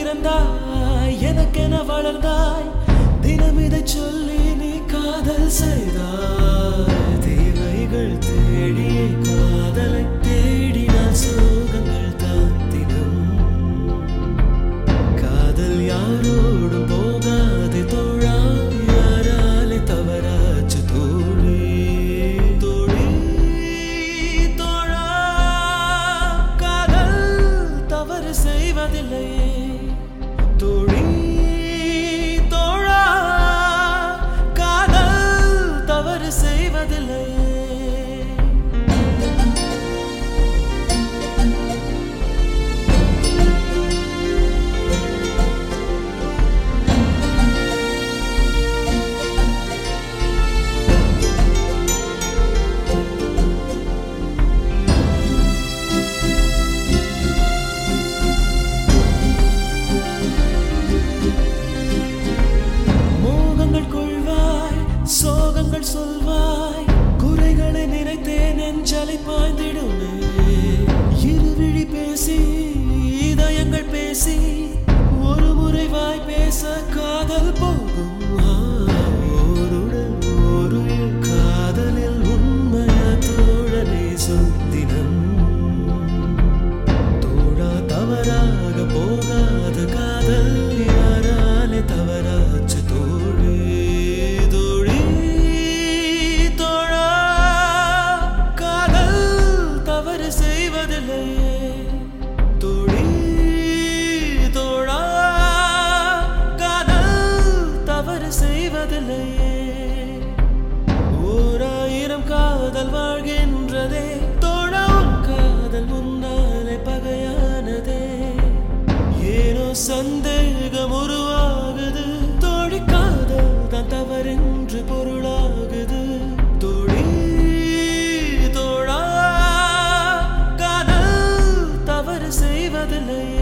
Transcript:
பிறந்தாய் எனக்கென வளர்ந்தாய் தினம் இதை சொல்லி நீ காதல் செய்தாய் தேவைகள் தேடியே காதலை தேடினால் சோகங்கள் தான் தினம் காதல் யாரோடும் போகாதே தோழா யாராலே தவறாச்சு தோழி தோழி தோழா காதல் தவறு செய்வதில்லையே தோழி தோழா காதல் தவறு செய்வதில்லையே சோகங்கள் சொல்வாய் குறைகளை நினைத்தேன் நெஞ்சலை பாய்ந்திடுமே இருவிழி பேசி இதயங்கள் பேசி ஒரு முறை வாய் பேச காதல் போகும் ஓருடன் ஒரு காதலில் உண்மையா தோழனே சொத்தினம் தோழா தவறாக போகாத காதல் யாராலே தவறாச்சு தோழி தோழி தோழா காதல் தவறு செய்வதில்லையே ஓராயிரம் காதல் வாழ்கின்றதே தோழா உன் காதல் முன்னாலே பகையானதே ஏனோ சந்தேகம் உருவாகுது தோழி காதல் தான் தவறென்று பொருளாகுது தோழி தோழா செய்வதில்லை